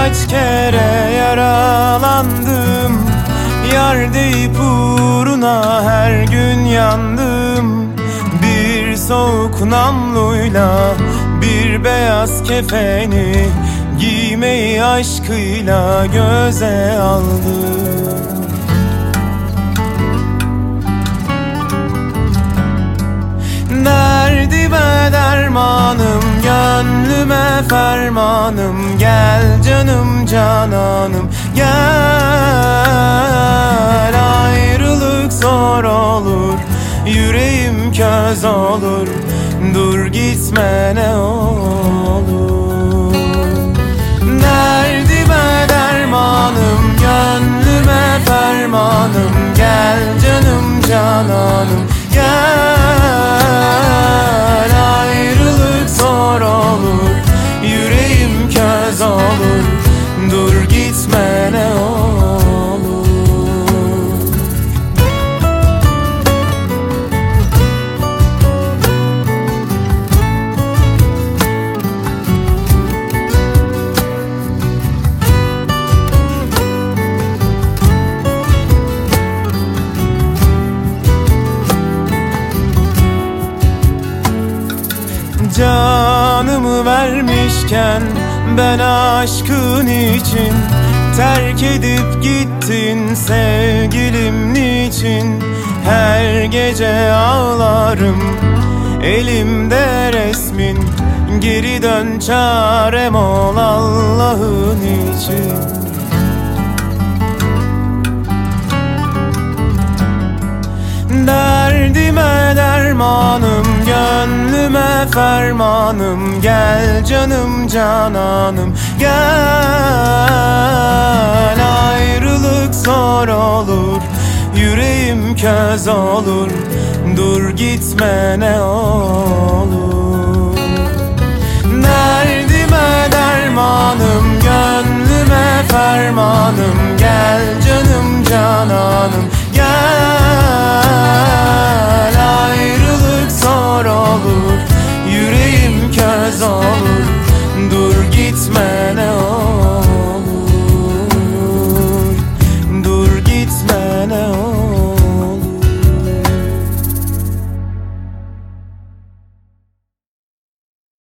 Kaç kere yaralandım, yar deyip uğruna her gün yandım. Bir soğuk namluyla bir beyaz kefeni giymeyi aşkıyla göze aldım. Derdime dermanım, gönlüme fermanım. Gel canım cananım gel. Ayrılık zor olur, yüreğim köz olur. Dur gitme ne olur. Derdime dermanım, gönlüme fermanım. Gel canım cananım gel. Ayrılık zor olur, yüreğim köz olur. Dur gitme ne olur. Canımı vermişken ben aşkın için terk edip gittin sevgilim niçin? Her gece ağlarım, elimde resmin. Geri dön çarem ol Allah'ın için. Derdime dermanım, gönlüme fermanım. Gel canım cananım gel. Ayrılık zor olur, yüreğim köz olur. Dur gitme ne olur. Derdime dermanım, gönlüme fermanım. Gel canım cananım gel. Ayrılık zor olur, yüreğim köz olur. Dur gitme ne olur.